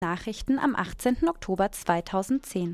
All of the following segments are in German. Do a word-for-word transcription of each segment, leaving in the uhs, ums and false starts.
Nachrichten am achtzehnten Oktober zweitausendzehn.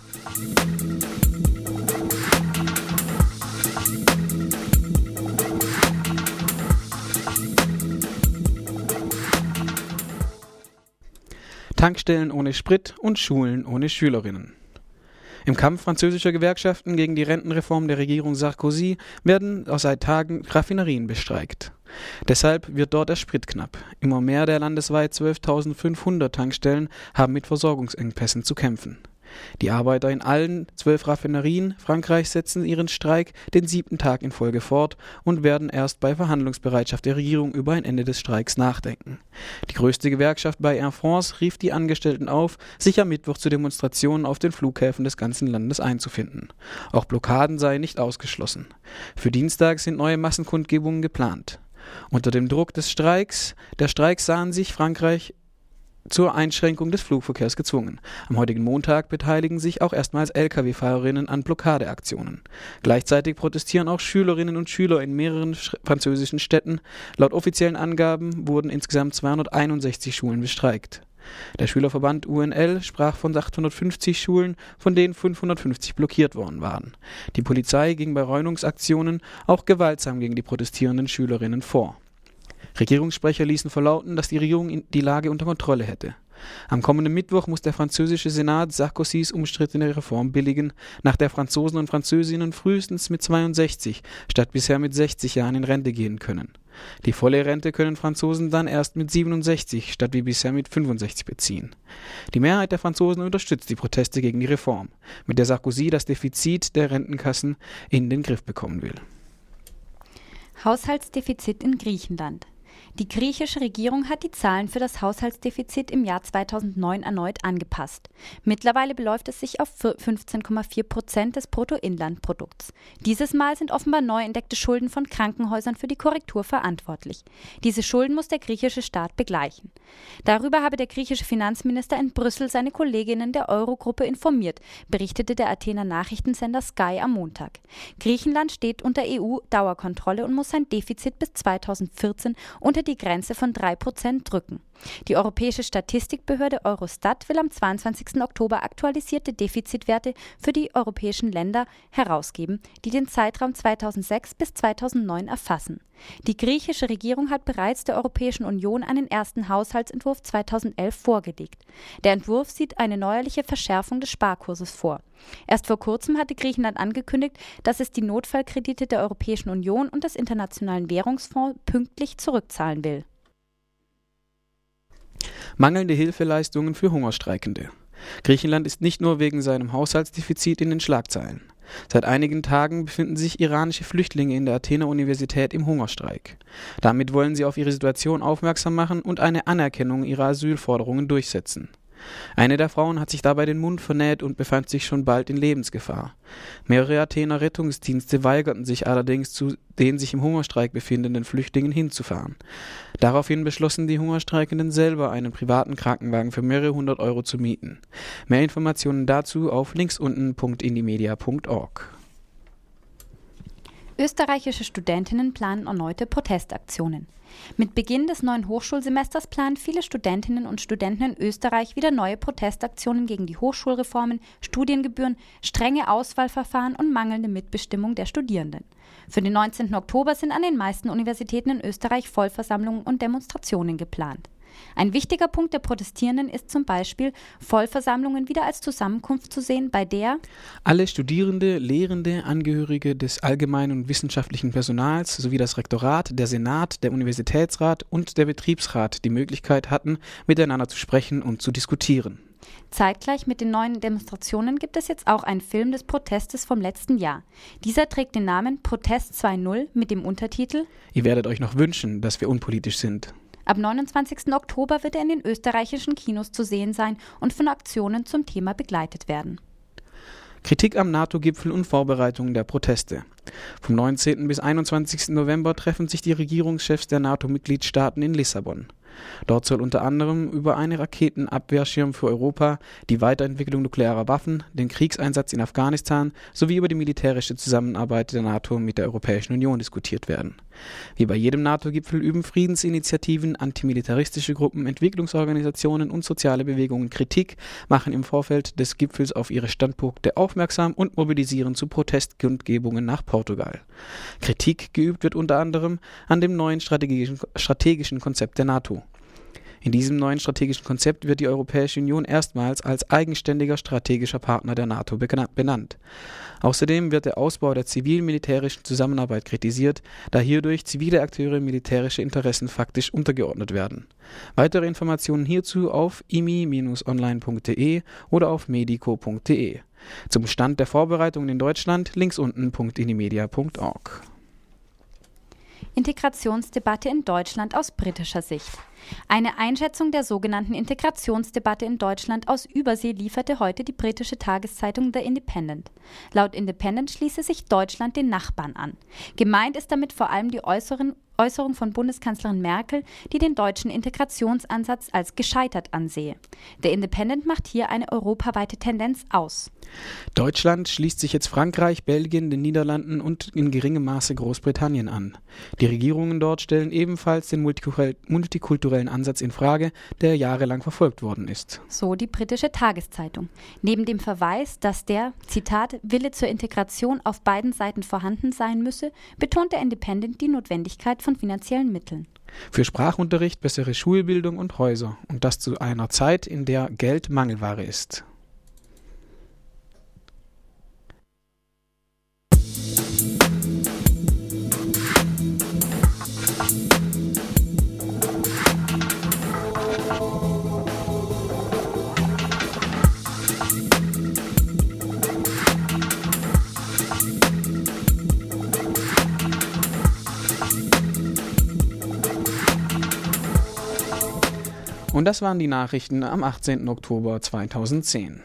Tankstellen ohne Sprit und Schulen ohne Schülerinnen. Im Kampf französischer Gewerkschaften gegen die Rentenreform der Regierung Sarkozy werden seit Tagen Raffinerien bestreikt. Deshalb wird dort der Sprit knapp. Immer mehr der landesweit zwölftausendfünfhundert Tankstellen haben mit Versorgungsengpässen zu kämpfen. Die Arbeiter in allen zwölf Raffinerien Frankreichs setzen ihren Streik den siebten Tag in Folge fort und werden erst bei Verhandlungsbereitschaft der Regierung über ein Ende des Streiks nachdenken. Die größte Gewerkschaft bei Air France rief die Angestellten auf, sich am Mittwoch zu Demonstrationen auf den Flughäfen des ganzen Landes einzufinden. Auch Blockaden seien nicht ausgeschlossen. Für Dienstag sind neue Massenkundgebungen geplant. Unter dem Druck des Streiks, der Streik sahen sich Frankreich zur Einschränkung des Flugverkehrs gezwungen. Am heutigen Montag beteiligen sich auch erstmals L K W-Fahrerinnen an Blockadeaktionen. Gleichzeitig protestieren auch Schülerinnen und Schüler in mehreren französischen Städten. Laut offiziellen Angaben wurden insgesamt zweihunderteinundsechzig Schulen bestreikt. Der Schülerverband U N L sprach von achthundertfünfzig Schulen, von denen fünfhundertfünfzig blockiert worden waren. Die Polizei ging bei Räumungsaktionen auch gewaltsam gegen die protestierenden Schülerinnen vor. Regierungssprecher ließen verlauten, dass die Regierung die Lage unter Kontrolle hätte. Am kommenden Mittwoch muss der französische Senat Sarkozys umstrittene Reform billigen, nach der Franzosen und Französinnen frühestens mit zweiundsechzig statt bisher mit sechzig Jahren in Rente gehen können. Die volle Rente können Franzosen dann erst mit siebenundsechzig statt wie bisher mit fünfundsechzig beziehen. Die Mehrheit der Franzosen unterstützt die Proteste gegen die Reform, mit der Sarkozy das Defizit der Rentenkassen in den Griff bekommen will. Haushaltsdefizit in Griechenland. Die griechische Regierung hat die Zahlen für das Haushaltsdefizit im Jahr zweitausendneun erneut angepasst. Mittlerweile beläuft es sich auf fünfzehn Komma vier Prozent des Bruttoinlandprodukts. Dieses Mal sind offenbar neu entdeckte Schulden von Krankenhäusern für die Korrektur verantwortlich. Diese Schulden muss der griechische Staat begleichen. Darüber habe der griechische Finanzminister in Brüssel seine Kolleginnen der Eurogruppe informiert, berichtete der Athener Nachrichtensender Sky am Montag. Griechenland steht unter E U-Dauerkontrolle und muss sein Defizit bis zweitausendvierzehn unter die Grenze von drei Prozent drücken. Die europäische Statistikbehörde Eurostat will am zweiundzwanzigsten Oktober aktualisierte Defizitwerte für die europäischen Länder herausgeben, die den Zeitraum zweitausendsechs bis zweitausendneun erfassen. Die griechische Regierung hat bereits der Europäischen Union einen ersten Haushaltsentwurf zweitausendelf vorgelegt. Der Entwurf sieht eine neuerliche Verschärfung des Sparkurses vor. Erst vor kurzem hatte Griechenland angekündigt, dass es die Notfallkredite der Europäischen Union und des Internationalen Währungsfonds pünktlich zurückzahlen will. Mangelnde Hilfeleistungen für Hungerstreikende. Griechenland ist nicht nur wegen seinem Haushaltsdefizit in den Schlagzeilen. Seit einigen Tagen befinden sich iranische Flüchtlinge in der Athener Universität im Hungerstreik. Damit wollen sie auf ihre Situation aufmerksam machen und eine Anerkennung ihrer Asylforderungen durchsetzen. Eine der Frauen hat sich dabei den Mund vernäht und befand sich schon bald in Lebensgefahr. Mehrere Athener Rettungsdienste weigerten sich allerdings, zu den sich im Hungerstreik befindenden Flüchtlingen hinzufahren. Daraufhin beschlossen die Hungerstreikenden selber, einen privaten Krankenwagen für mehrere hundert Euro zu mieten. Mehr Informationen dazu auf linksunten punkt indimedia punkt org. Österreichische Studentinnen planen erneute Protestaktionen. Mit Beginn des neuen Hochschulsemesters planen viele Studentinnen und Studenten in Österreich wieder neue Protestaktionen gegen die Hochschulreformen, Studiengebühren, strenge Auswahlverfahren und mangelnde Mitbestimmung der Studierenden. Für den neunzehnten Oktober sind an den meisten Universitäten in Österreich Vollversammlungen und Demonstrationen geplant. Ein wichtiger Punkt der Protestierenden ist zum Beispiel, Vollversammlungen wieder als Zusammenkunft zu sehen, bei der alle Studierende, Lehrende, Angehörige des allgemeinen und wissenschaftlichen Personals sowie das Rektorat, der Senat, der Universitätsrat und der Betriebsrat die Möglichkeit hatten, miteinander zu sprechen und zu diskutieren. Zeitgleich mit den neuen Demonstrationen gibt es jetzt auch einen Film des Protestes vom letzten Jahr. Dieser trägt den Namen Protest zwei Punkt null mit dem Untertitel Ihr werdet euch noch wünschen, dass wir unpolitisch sind. Ab neunundzwanzigsten Oktober wird er in den österreichischen Kinos zu sehen sein und von Aktionen zum Thema begleitet werden. Kritik am NATO-Gipfel und Vorbereitungen der Proteste. Vom neunzehnten bis einundzwanzigsten November treffen sich die Regierungschefs der NATO-Mitgliedstaaten in Lissabon. Dort soll unter anderem über einen Raketenabwehrschirm für Europa, die Weiterentwicklung nuklearer Waffen, den Kriegseinsatz in Afghanistan sowie über die militärische Zusammenarbeit der NATO mit der Europäischen Union diskutiert werden. Wie bei jedem NATO-Gipfel üben Friedensinitiativen, antimilitaristische Gruppen, Entwicklungsorganisationen und soziale Bewegungen Kritik, machen im Vorfeld des Gipfels auf ihre Standpunkte aufmerksam und mobilisieren zu Protestkundgebungen nach Portugal. Kritik geübt wird unter anderem an dem neuen strategischen, strategischen Konzept der NATO. In diesem neuen strategischen Konzept wird die Europäische Union erstmals als eigenständiger strategischer Partner der NATO benannt. Außerdem wird der Ausbau der zivil-militärischen Zusammenarbeit kritisiert, da hierdurch zivile Akteure militärische Interessen faktisch untergeordnet werden. Weitere Informationen hierzu auf i m i Bindestrich online punkt d e oder auf medico punkt d e. Zum Stand der Vorbereitungen in Deutschland links unten punkt inimedia punkt org. Integrationsdebatte in Deutschland aus britischer Sicht. Eine Einschätzung der sogenannten Integrationsdebatte in Deutschland aus Übersee lieferte heute die britische Tageszeitung The Independent. Laut Independent schließe sich Deutschland den Nachbarn an. Gemeint ist damit vor allem die Äußeren Äußerung von Bundeskanzlerin Merkel, die den deutschen Integrationsansatz als gescheitert ansehe. Der Independent macht hier eine europaweite Tendenz aus. Deutschland schließt sich jetzt Frankreich, Belgien, den Niederlanden und in geringem Maße Großbritannien an. Die Regierungen dort stellen ebenfalls den multikulturellen Ansatz in Frage, der jahrelang verfolgt worden ist. So die britische Tageszeitung. Neben dem Verweis, dass der, Zitat, Wille zur Integration auf beiden Seiten vorhanden sein müsse, betont der Independent die Notwendigkeit von finanziellen Mitteln. Für Sprachunterricht, bessere Schulbildung und Häuser. Und das zu einer Zeit, in der Geld Mangelware ist. Und das waren die Nachrichten am achtzehnten Oktober zweitausendzehn.